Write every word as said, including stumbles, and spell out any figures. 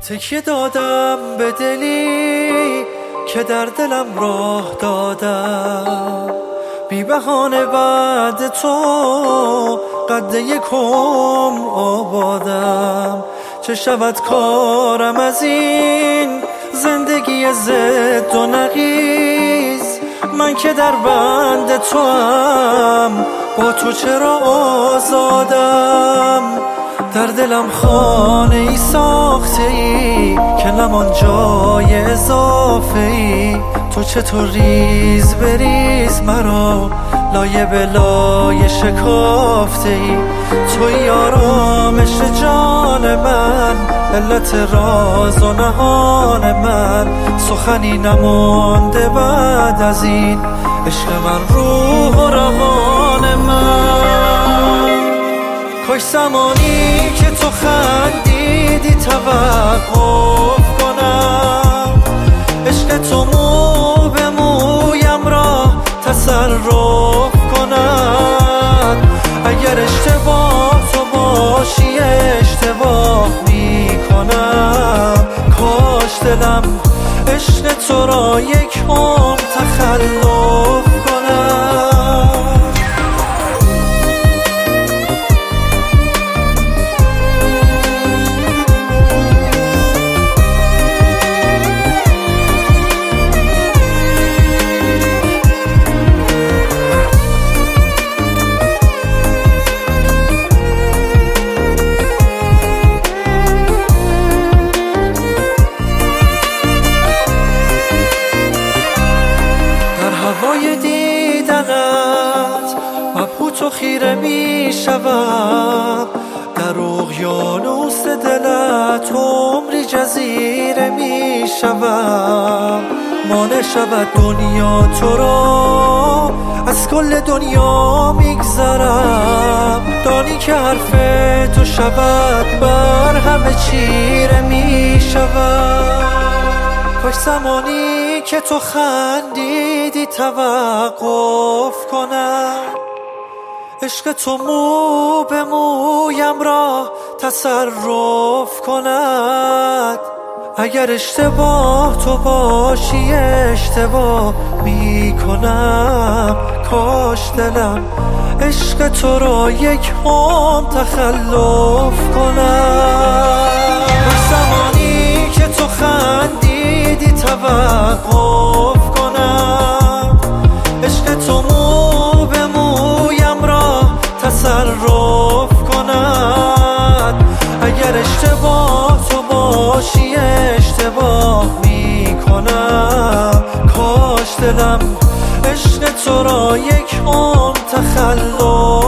تکیه دادم به دلی که در دلم راه دادم، بی بهانه بعد تو قد یکم آبادم. چه شود کارم از این زندگی زد و نقیض، من که در بند تو هم با تو چرا آزادم. در دلم خانه ای ساخته ای که نمان جای اضافه ای. تو چطور ریز بریز مرا لایه به لایه شکافته ای. توی آرامش جان من، علت راز و نهان من. سخنی نمانده بعد از این عشق من، روح و روان من. کاش زمانی که تو خندیدی توقف کنم، عشق تو مو به مویم را تصرف کند. اگر اشتباه تو باشی اشتباه می کنم. کاش دلم عشق تو را یک عمر تخلف کنم. هوای دیدنت مبهوت و خیره می شود، در اقیانوس دلت عمری جزیره می شود. مانع شود دنیا تو را از کل دنیا میگذرم. دانی که حرف تو شود بر همه چیره می شود. کاش زمانی که تو خندیدی توقف کنم، عشق تو مو به مویم را تصرف کند. اگر اشتباه تو باشی اشتباه می کنم. کاش دلم عشق تو را یک عمر تخلف کنم. کاش زمانی که تو خندیدی توقف کنم، عشق تو مو به مویم را تصرف کند. اگر اشتباه تو باشی اشتباه می کنم. کاش دلم عشق تو را یک عمر تخلف